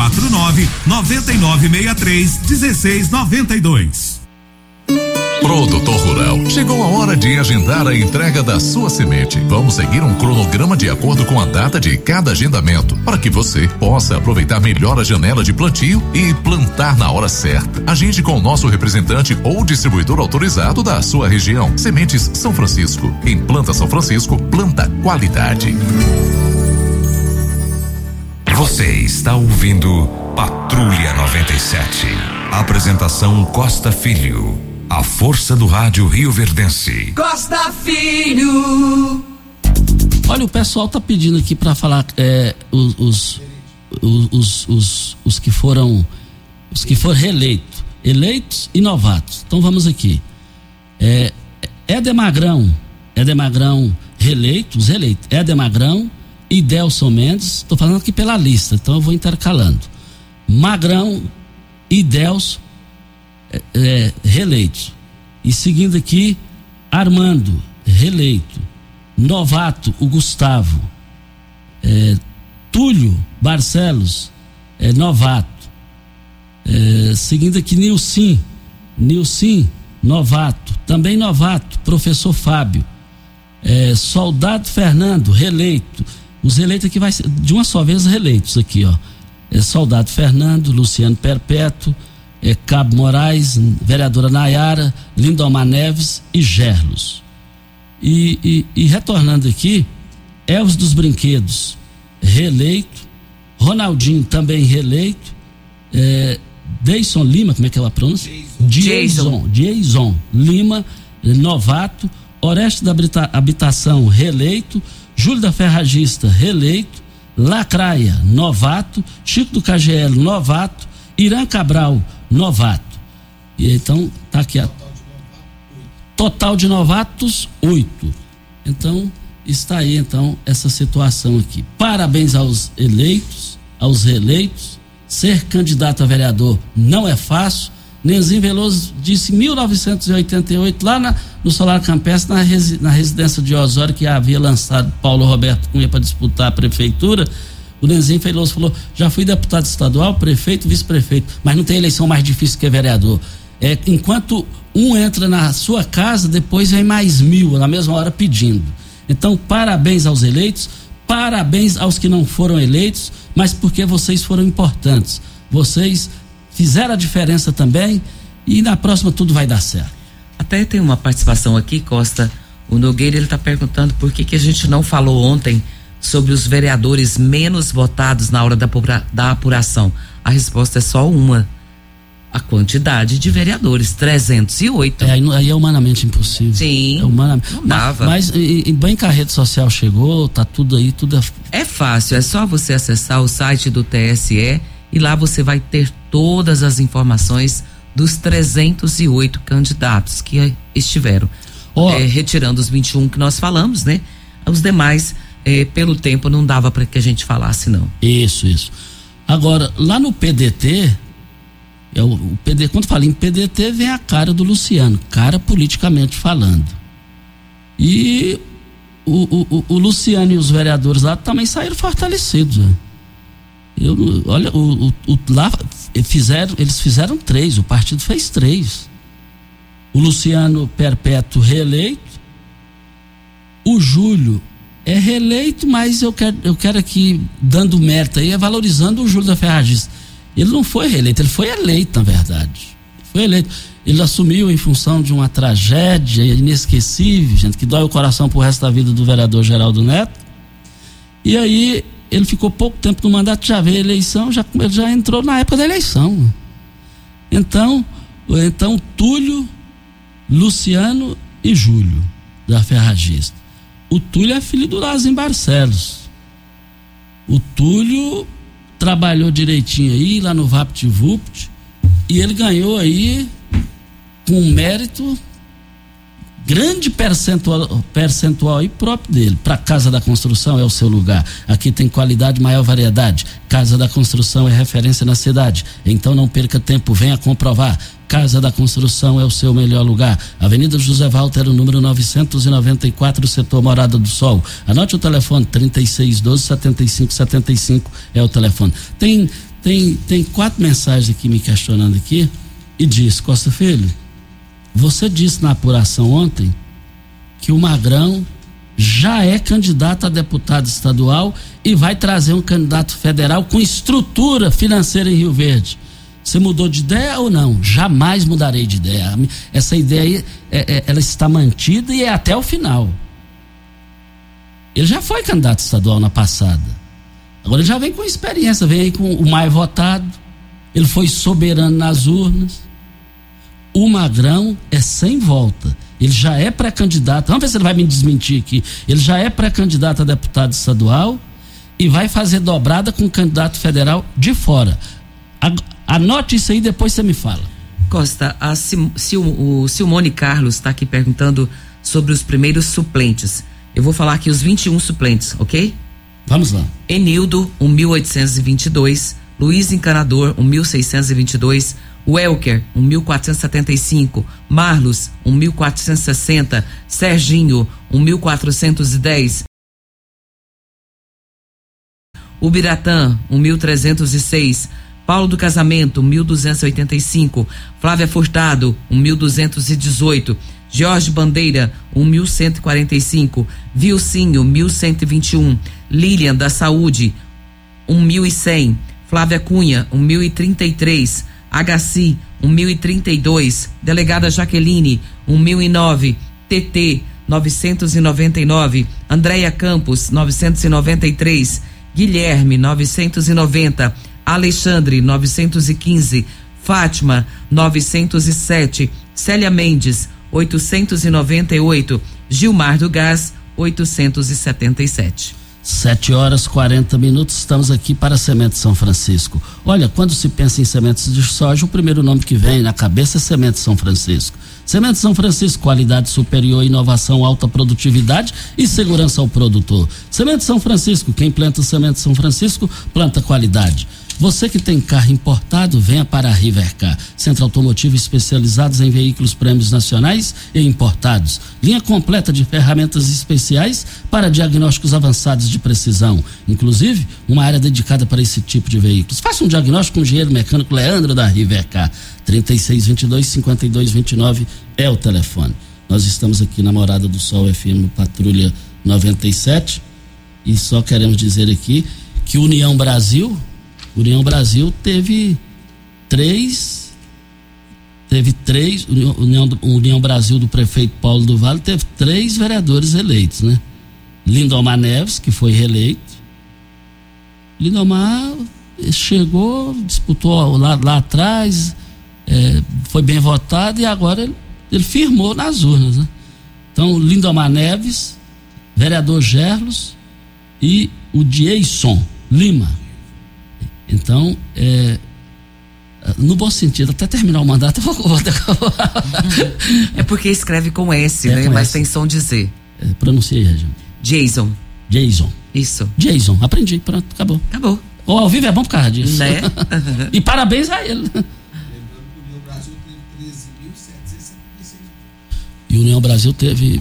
649-9963-1692. Produtor Rural, chegou a hora de agendar a entrega da sua semente. Vamos seguir um cronograma de acordo com a data de cada agendamento, para que você possa aproveitar melhor a janela de plantio e plantar na hora certa. Agende com o nosso representante ou distribuidor autorizado da sua região. Sementes São Francisco. Quem planta São Francisco, planta qualidade. Você está ouvindo Patrulha 97. Apresentação Costa Filho. A força do rádio rioverdense. Costa Filho. Olha, o pessoal tá pedindo aqui para falar os que foram eleitos e novatos. Então vamos aqui. Éder Magrão reeleito, Éder Magrão e Delson Mendes. Estou falando aqui pela lista, então eu vou intercalando. Magrão e Delson reeleitos. E seguindo aqui, Armando, reeleito. Novato, o Gustavo. Túlio Barcelos, novato. Seguindo aqui, Nilcim, novato. Também novato, professor Fábio. Soldado Fernando, reeleito. Os reeleitos aqui vai ser de uma só vez reeleitos aqui, ó. Soldado Fernando, Luciano Perpétuo, Cabo Moraes, vereadora Nayara, Lindomar Neves e Gerlos. E retornando aqui, Elvis dos Brinquedos, reeleito. Ronaldinho também reeleito. Deison Lima, como é que ela pronuncia? Jason Lima, novato. Oreste da Habitação, reeleito. Júlio da Ferragista, reeleito. Lacraia, novato. Chico do KGL, novato. Irã Cabral, novato. E então tá aqui a total de novatos 8. Então está aí então essa situação aqui. Parabéns aos eleitos, aos reeleitos. Ser candidato a vereador não é fácil. Nenzinho Veloso disse em 1988 lá no Solar Campestre, na residência de Osório, que havia lançado Paulo Roberto Cunha para disputar a prefeitura. O Nenzinho Feitoso falou, já fui deputado estadual, prefeito, vice-prefeito, mas não tem eleição mais difícil que vereador. Enquanto um entra na sua casa, depois vem mais 1000 na mesma hora pedindo. Então, parabéns aos eleitos, parabéns aos que não foram eleitos, mas porque vocês foram importantes. Vocês fizeram a diferença também e na próxima tudo vai dar certo. Até tem uma participação aqui, Costa. O Nogueira, ele está perguntando por que a gente não falou ontem sobre os vereadores menos votados na hora da apuração. A resposta é só uma. A quantidade de vereadores, 308. Aí é humanamente impossível. Sim, não dava. Mas bem que a rede social chegou, tá tudo aí, tudo é fácil, é só você acessar o site do TSE e lá você vai ter todas as informações dos 308 candidatos que estiveram. Retirando os 21 que nós falamos, né? Os demais, pelo tempo, não dava para que a gente falasse, não. Isso. Agora, lá no PDT, quando fala em PDT, vem a cara do Luciano, cara politicamente falando. E o Luciano e os vereadores lá também saíram fortalecidos. Né? Lá eles fizeram 3, o partido fez 3. O Luciano perpétuo reeleito, o Júlio é reeleito, mas eu quero aqui, dando mérito aí, valorizando o Júlio da Ferragista. Ele não foi reeleito, ele foi eleito, na verdade. Foi eleito. Ele assumiu em função de uma tragédia inesquecível, gente, que dói o coração pro resto da vida do vereador Geraldo Neto. E aí, ele ficou pouco tempo no mandato, já veio a eleição, ele já entrou na época da eleição. Então Túlio, Luciano e Júlio da Ferragista. O Túlio é filho do Lazinho Barcelos. O Túlio trabalhou direitinho aí lá no VaptVupt e ele ganhou aí com mérito grande percentual aí próprio dele. Para Casa da Construção é o seu lugar. Aqui tem qualidade, maior variedade. Casa da Construção é referência na cidade. Então não perca tempo, venha comprovar. Casa da Construção é o seu melhor lugar. Avenida José Walter, número 994, setor Morada do Sol. Anote o telefone, 3612-7575 é o telefone. Tem 4 mensagens aqui me questionando aqui e diz, Costa Filho, você disse na apuração ontem que o Magrão já é candidato a deputado estadual e vai trazer um candidato federal com estrutura financeira em Rio Verde. Você mudou de ideia ou não? Jamais mudarei de ideia. Essa ideia aí, ela está mantida e é até o final. Ele já foi candidato estadual na passada. Agora ele já vem com experiência, vem aí com o mais votado. Ele foi soberano nas urnas. O Magrão é sem volta. Ele já é pré-candidato. Vamos ver se ele vai me desmentir aqui. Ele já é pré-candidato a deputado estadual e vai fazer dobrada com o candidato federal de fora. Anote isso aí, depois você me fala. Costa, o Simone Carlos está aqui perguntando sobre os primeiros suplentes. Eu vou falar aqui os 21 suplentes, ok? Vamos lá. Enildo, 1.822. Luiz Encanador, 1.622. Welker, 1.475. Marlos, 1.460. Serginho, 1.410. Ubiratã, 1.306. Paulo do Casamento, 1.285. Flávia Furtado, 1.218. Jorge Bandeira, 1.145. Vilcinho, 1.121. Lilian da Saúde, 1.100. Flávia Cunha, 1.033. Agaci, 1.032. Delegada Jaqueline, 1.009. TT, 999. Andréia Campos, 993. Guilherme, 990. Alexandre, 915. Fátima, 907. Célia Mendes, 898. Gilmar do Gás, 877. 7h40, estamos aqui para a Semente São Francisco. Olha, quando se pensa em sementes de soja, o primeiro nome que vem na cabeça é Semente São Francisco. Semente São Francisco, qualidade superior, inovação, alta produtividade e segurança ao produtor. Semente São Francisco, quem planta Semente São Francisco, planta qualidade. Você que tem carro importado, venha para a Rivercar, centro automotivo especializados em veículos prêmios nacionais e importados. Linha completa de ferramentas especiais para diagnósticos avançados de precisão. Inclusive, uma área dedicada para esse tipo de veículos. Faça um diagnóstico com o engenheiro mecânico Leandro da Rivercar. 3622-5229 é o telefone. Nós estamos aqui na Morada do Sol FM no Patrulha 97 e só queremos dizer aqui que União Brasil teve três, União Brasil do prefeito Paulo do Vale teve 3 vereadores eleitos, né? Lindomar Neves, que foi reeleito. Lindomar chegou, disputou lá atrás, foi bem votado e agora ele firmou nas urnas, né? Então, Lindomar Neves, vereador Gerlos e o Jason Lima. Então, no bom sentido, até terminar o mandato, eu vou É porque escreve com S, né? Mas tem som de Z. Pronunciei, Regina. Jason. Isso. Jason, aprendi, pronto, acabou. O ao vivo é bom por causa disso. Né? E parabéns a ele. E o União Brasil teve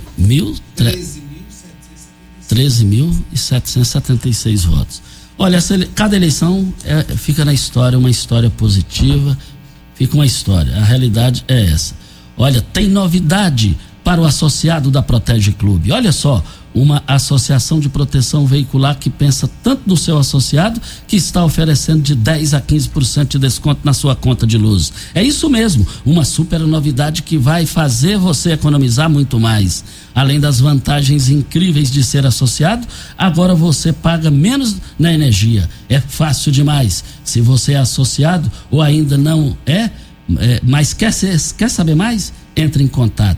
13.776 votos. Olha, cada eleição fica na história, uma história positiva, fica uma história. A realidade é essa. Olha, tem novidade para o associado da Protege Clube. Olha só, uma associação de proteção veicular que pensa tanto no seu associado que está oferecendo de 10% a 15% de desconto na sua conta de luz. É isso mesmo, uma super novidade que vai fazer você economizar muito mais. Além das vantagens incríveis de ser associado, agora você paga menos na energia. É fácil demais. Se você é associado ou ainda não mas quer saber mais? Entre em contato.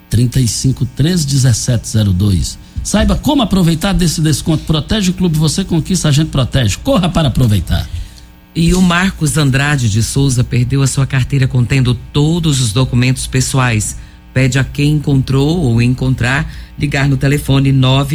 3513-1702. Saiba como aproveitar desse desconto. Protege o Clube, você conquista, a gente protege. Corra para aproveitar. E o Marcos Andrade de Souza perdeu a sua carteira contendo todos os documentos pessoais. Pede a quem encontrou ou encontrar ligar no telefone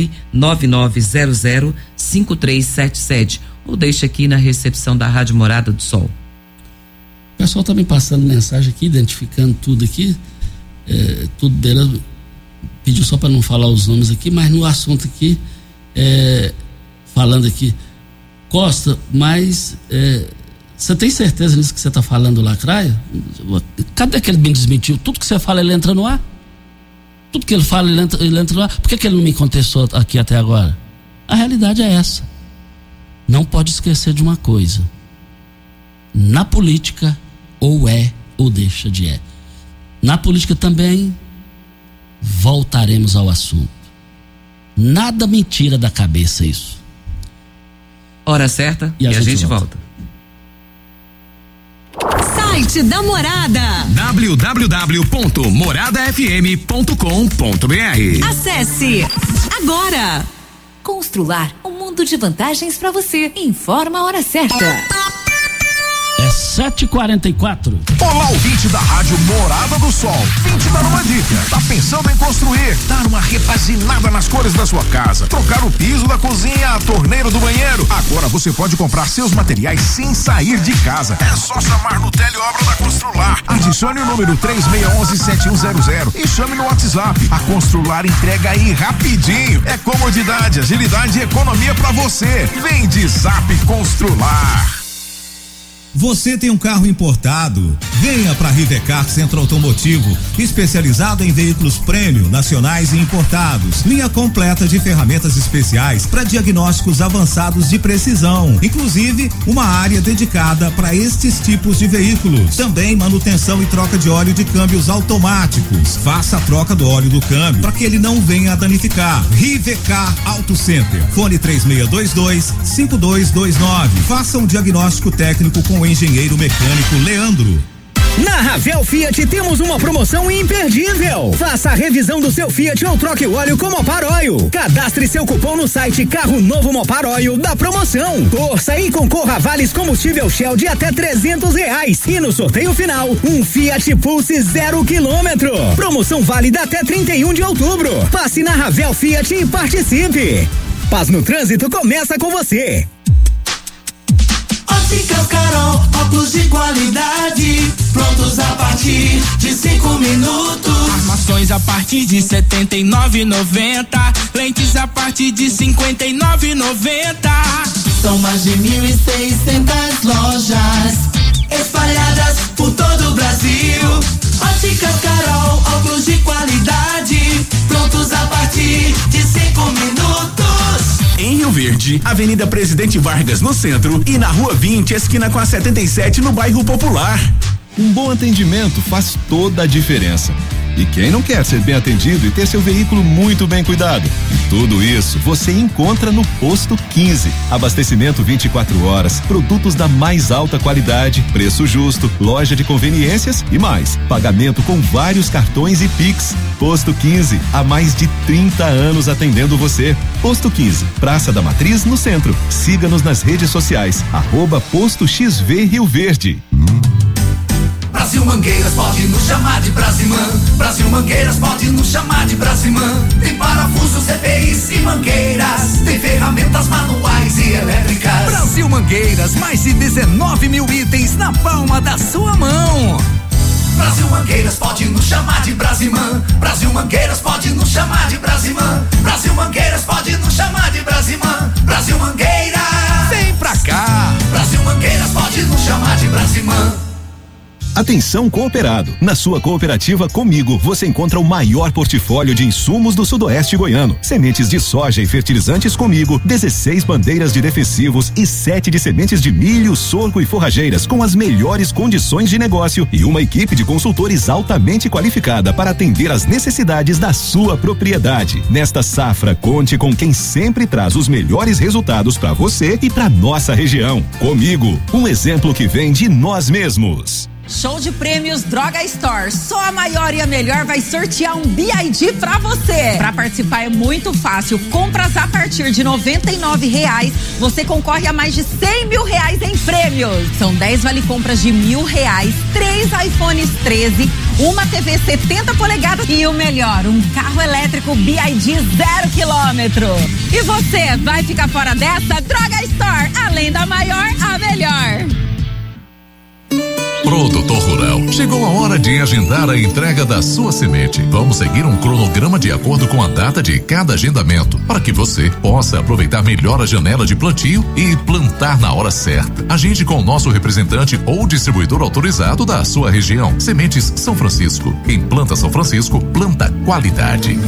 99900-5377 ou deixa aqui na recepção da Rádio Morada do Sol. O pessoal tá me passando mensagem aqui, identificando tudo aqui. Tudo dela pediu só para não falar os nomes aqui, mas no assunto aqui, falando aqui, Costa, mas você tem certeza nisso que você está falando, Lacraia? Cadê que ele me desmentiu? Tudo que você fala, ele entra no ar? Tudo que ele fala, ele entra no ar? Por que ele não me contestou aqui até agora? A realidade é essa. Não pode esquecer de uma coisa: na política, ou é ou deixa de é. Na política também voltaremos ao assunto. Nada me tira da cabeça isso. Hora certa e a gente volta. Site da Morada www.moradafm.com.br. Acesse agora. Constrular um mundo de vantagens para você. Informa a hora certa. É 7h44. Olá, ouvinte da Rádio Morada do Sol. Vim te dar uma dica. Tá pensando em construir, dar uma repaginada nas cores da sua casa, trocar o piso da cozinha, a torneira do banheiro? Agora você pode comprar seus materiais sem sair de casa. É só chamar no Teleobra da Constrular. Adicione o número 3611-7100 e chame no WhatsApp. A Constrular entrega aí rapidinho. É comodidade, agilidade e economia pra você. Vem de Zap Constrular. Você tem um carro importado? Venha para Rivercar Centro Automotivo, especializado em veículos prêmio, nacionais e importados. Linha completa de ferramentas especiais para diagnósticos avançados de precisão. Inclusive, uma área dedicada para estes tipos de veículos. Também manutenção e troca de óleo de câmbios automáticos. Faça a troca do óleo do câmbio para que ele não venha a danificar. Rivercar Auto Center. Fone 3622-5229. Faça um diagnóstico técnico com o engenheiro mecânico Leandro. Na Ravel Fiat temos uma promoção imperdível. Faça a revisão do seu Fiat ou troque o óleo com Mopar Oil. Cadastre seu cupom no site Carro Novo Mopar Oil da promoção. Torça e concorra a vales combustível Shell de até R$300. E no sorteio final, um Fiat Pulse 0 km. Promoção válida até 31 de outubro. Passe na Ravel Fiat e participe. Paz no Trânsito começa com você. Óticas Carol, óculos de qualidade, prontos a partir de 5 minutos. Armações a partir de R$ 79,90. Lentes a partir de R$ 59,90. São mais de 1.600 lojas espalhadas por todo o Brasil. Óticas Carol, óculos de qualidade, prontos a partir de 5 minutos. Em Rio Verde, Avenida Presidente Vargas no centro e na Rua 20, esquina com a 77 no bairro Popular. Um bom atendimento faz toda a diferença. E quem não quer ser bem atendido e ter seu veículo muito bem cuidado? E tudo isso você encontra no Posto 15. Abastecimento 24 horas, produtos da mais alta qualidade, preço justo, loja de conveniências e mais. Pagamento com vários cartões e Pix. Posto 15, há mais de 30 anos atendendo você. Posto 15, Praça da Matriz, no centro. Siga-nos nas redes sociais, @Posto XV Rio Verde. Brasil Mangueiras pode nos chamar de Brasimã. Brasil Mangueiras pode nos chamar de Brasimã. Tem parafusos, CPIs e mangueiras. Tem ferramentas manuais e elétricas. Brasil Mangueiras, mais de 19 mil itens na palma da sua mão. Brasil Mangueiras pode nos chamar de Brasimã. Brasil Mangueiras pode nos chamar de Brasimã. Brasil Mangueiras pode nos chamar de Brasimã. Brasil Mangueiras, vem pra cá. Brasil Mangueiras pode nos chamar de Brasimã. Atenção cooperado, na sua cooperativa Comigo você encontra o maior portfólio de insumos do sudoeste goiano. Sementes de soja e fertilizantes Comigo, 16 bandeiras de defensivos e 7 de sementes de milho, sorgo e forrageiras com as melhores condições de negócio e uma equipe de consultores altamente qualificada para atender às necessidades da sua propriedade. Nesta safra, conte com quem sempre traz os melhores resultados para você e para nossa região. Comigo, um exemplo que vem de nós mesmos. Show de prêmios Droga Store. Só a maior e a melhor vai sortear um BID pra você. Pra participar é muito fácil. Compras a partir de R$99, você concorre a mais de R$100 mil em prêmios. São 10 vale-compras de R$1.000, 3 iPhones 13, uma TV 70 polegadas e o melhor, um carro elétrico BID 0 km. E você vai ficar fora dessa? Droga Store, além da maior, a melhor. Produtor Rural, chegou a hora de agendar a entrega da sua semente. Vamos seguir um cronograma de acordo com a data de cada agendamento, para que você possa aproveitar melhor a janela de plantio e plantar na hora certa. Agende com o nosso representante ou distribuidor autorizado da sua região. Sementes São Francisco. Quem planta São Francisco, planta qualidade.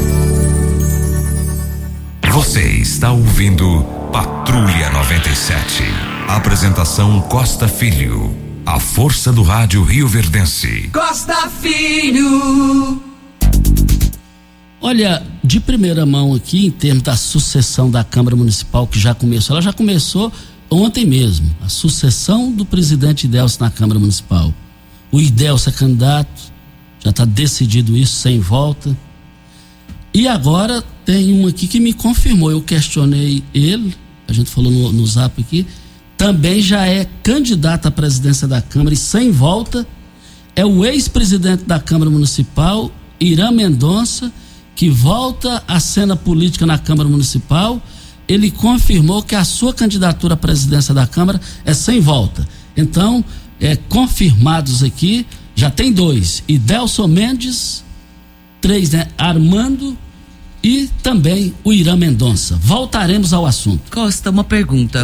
Você está ouvindo Patrulha 97. Apresentação Costa Filho. A força do rádio rioverdense. Costa Filho. Olha, de primeira mão aqui, em termos da sucessão da Câmara Municipal, que já começou, ela já começou ontem mesmo, a sucessão do presidente Idelcio na Câmara Municipal. O Idelcio é candidato, já está decidido isso, sem volta. E agora tem um aqui que me confirmou, eu questionei ele, a gente falou no zap aqui, também já é candidato à presidência da Câmara e sem volta, é o ex-presidente da Câmara Municipal, Irã Mendonça, que volta à cena política na Câmara Municipal. Ele confirmou que a sua candidatura à presidência da Câmara é sem volta. Então, confirmados aqui, já tem 2, Idelcio Mendes, 3, né? Armando e também o Irã Mendonça. Voltaremos ao assunto. Costa, uma pergunta.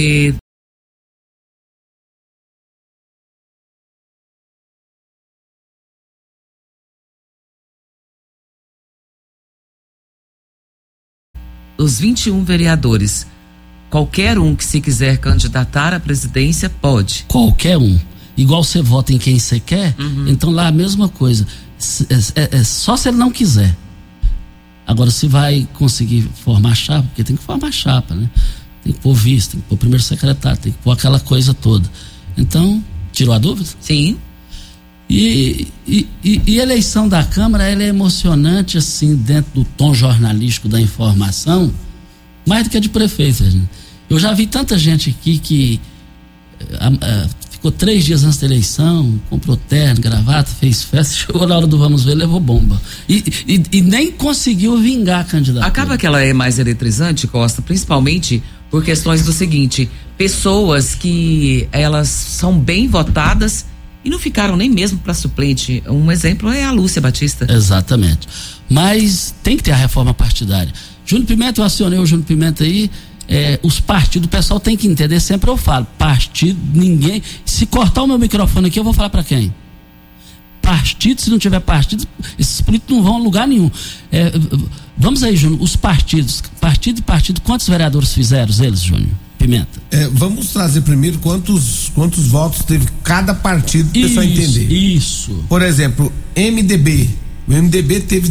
Os 21 vereadores, qualquer um que se quiser candidatar à presidência pode? Qualquer um. Igual você vota em quem você quer, então lá a mesma coisa. Só se ele não quiser. Agora, se vai conseguir formar chapa, porque tem que formar chapa, né? Tem que pôr vice, tem que pôr primeiro secretário, tem que pôr aquela coisa toda. Então, tirou a dúvida? Sim. E eleição da Câmara, ela é emocionante, assim, dentro do tom jornalístico da informação, mais do que a de prefeito. Eu já vi tanta gente aqui que ficou 3 dias antes da eleição, comprou terno, gravata, fez festa, chegou na hora do vamos ver, levou bomba. E nem conseguiu vingar a candidatura. Acaba que ela é mais eletrizante, Costa, principalmente por questões do seguinte: pessoas que elas são bem votadas e não ficaram nem mesmo para suplente. Um exemplo é a Lúcia Batista. Exatamente. Mas tem que ter a reforma partidária. Júnior Pimenta, eu acionei o Júnior Pimenta aí. Os partidos, o pessoal tem que entender, sempre eu falo, partido, ninguém, se cortar o meu microfone aqui, eu vou falar para quem? Partido, se não tiver partido, esses políticos não vão a lugar nenhum. Vamos aí, Júnior, os partidos, partido, quantos vereadores fizeram eles, Júnior Pimenta? Vamos trazer primeiro quantos votos teve cada partido, para o pessoal entender. Isso. Por exemplo, MDB, o MDB teve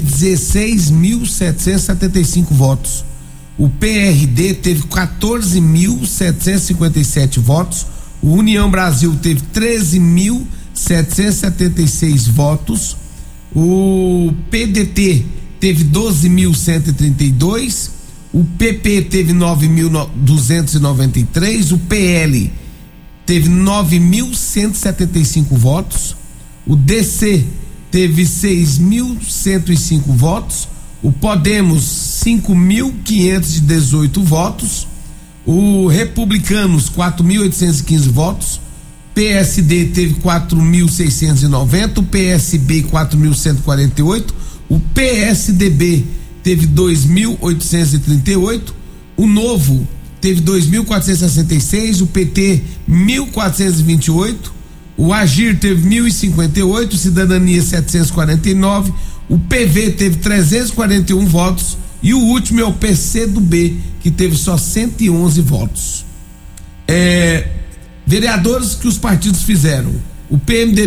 16.775 votos. O PRD teve 14.757 votos. O União Brasil teve 13.776 votos. O PDT teve 12.132. O PP teve 9.293. O PL teve 9.175 votos. O DC teve 6.105 votos. O Podemos, 5.518 votos. O Republicanos, 4.815 votos. PSD teve 4.690. O PSB, 4.148. O PSDB teve 2.838. O Novo teve 2.466. O PT, 1.428. O Agir teve 1.058. Cidadania, 749. O PV teve 341 votos e o último é o PCdoB, que teve só 111 votos. Vereadores que os partidos fizeram: o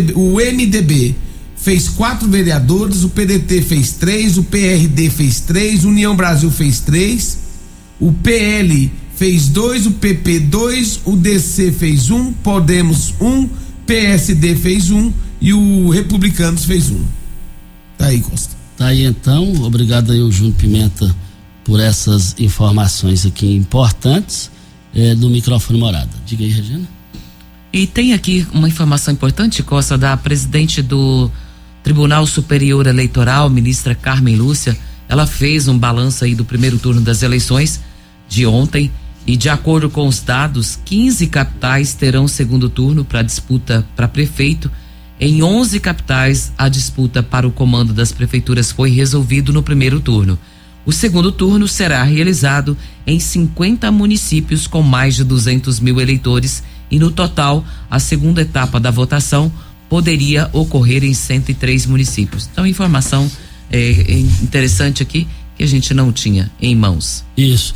MDB fez 4 vereadores, o PDT fez 3, o PRD fez 3, União Brasil fez 3, o PL fez 2, o PP 2, o DC fez 1, Podemos 1, PSD fez 1 e o Republicanos fez 1. Tá aí, Costa. Tá aí, então, obrigado aí ao Júnior Pimenta por essas informações aqui importantes do microfone Morada. Diga aí, Regina. E tem aqui uma informação importante, Costa, da presidente do Tribunal Superior Eleitoral, ministra Carmen Lúcia. Ela fez um balanço aí do primeiro turno das eleições de ontem e, de acordo com os dados, 15 capitais terão segundo turno para disputa para prefeito. Em 11 capitais, a disputa para o comando das prefeituras foi resolvido no primeiro turno. O segundo turno será realizado em 50 municípios com mais de 200 mil eleitores e, no total, a segunda etapa da votação poderia ocorrer em 103 municípios. Então, informação interessante aqui que a gente não tinha em mãos. Isso.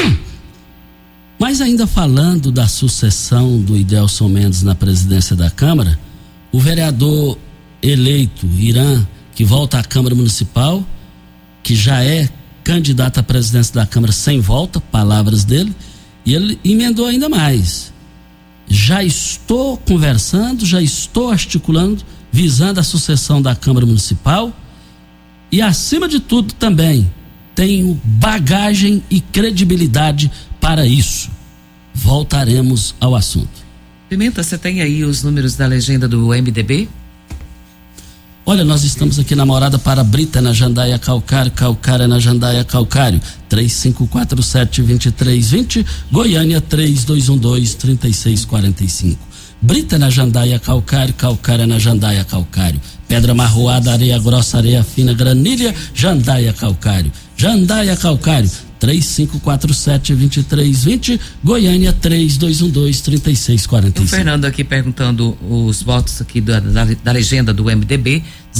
Mas ainda falando da sucessão do Idelson Mendes na presidência da Câmara, o vereador eleito, Irã, que volta à Câmara Municipal, que já é candidato à presidência da Câmara sem volta, palavras dele, e ele emendou ainda mais. Já estou conversando, já estou articulando, visando a sucessão da Câmara Municipal e, acima de tudo, também tenho bagagem e credibilidade para isso. Voltaremos ao assunto. Pimenta, você tem aí os números da legenda do MDB? Olha, nós estamos aqui na Morada para Brita, na Jandaia Calcário, Calcária na Jandaia Calcário, 3547-2320, Goiânia 3212-3645. Brita na Jandaia Calcário, Calcária na Jandaia Calcário, Pedra Marroada, Areia Grossa, Areia Fina, Granilha, Jandaia Calcário, Jandaia Calcário, 3547-2320, Goiânia 3212-3645. O Fernando aqui perguntando os votos aqui da legenda do MDB,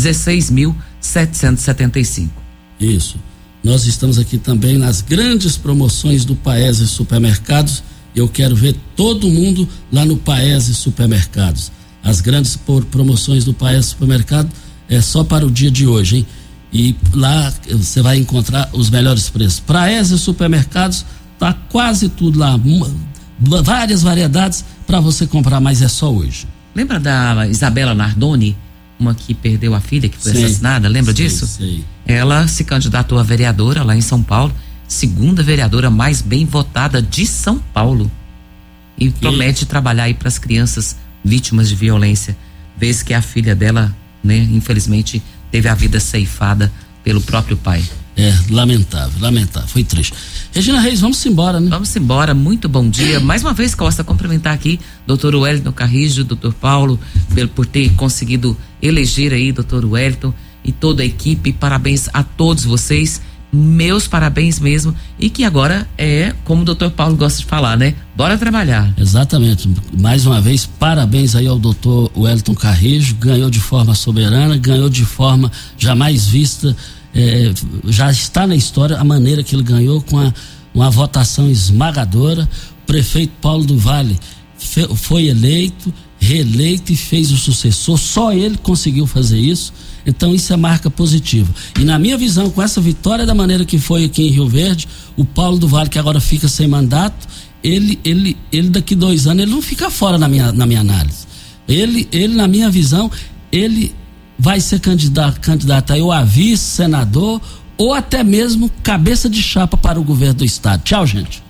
16.775. Isso. Nós estamos aqui também nas grandes promoções do Paese Supermercados. Eu quero ver todo mundo lá no Paese Supermercados. As grandes promoções do Paese Supermercado é só para o dia de hoje, hein? E lá você vai encontrar os melhores preços. Paese Supermercados, tá quase tudo lá, várias variedades para você comprar, mas é só hoje. Lembra da Isabela Nardoni, uma que perdeu a filha, que foi assassinada? Lembra disso? Sei. Ela se candidatou a vereadora lá em São Paulo, segunda vereadora mais bem votada de São Paulo, e promete trabalhar aí para as crianças vítimas de violência, vez que a filha dela, né, infelizmente teve a vida ceifada pelo próprio pai. Lamentável, foi triste. Regina Reis, vamos embora, né? Vamos embora, muito bom dia. Mais uma vez, Costa, cumprimentar aqui doutor Wellington Carrijo, doutor Paulo, por ter conseguido eleger aí doutor Wellington e toda a equipe. Parabéns a todos vocês, meus parabéns mesmo, e que agora como o doutor Paulo gosta de falar, né? Bora trabalhar. Exatamente, mais uma vez, parabéns aí ao doutor Wellington Carrijo, ganhou de forma soberana, ganhou de forma jamais vista. Já está na história a maneira que ele ganhou, com uma votação esmagadora. O prefeito Paulo do Vale foi eleito, reeleito e fez o sucessor, só ele conseguiu fazer isso. Então isso é marca positiva. E na minha visão, com essa vitória da maneira que foi aqui em Rio Verde, o Paulo do Vale, que agora fica sem mandato, ele daqui 2 anos, ele não fica fora na minha análise. Ele na minha visão, ele vai ser candidato aí ou a vice, senador, ou até mesmo cabeça de chapa para o governo do estado. Tchau, gente.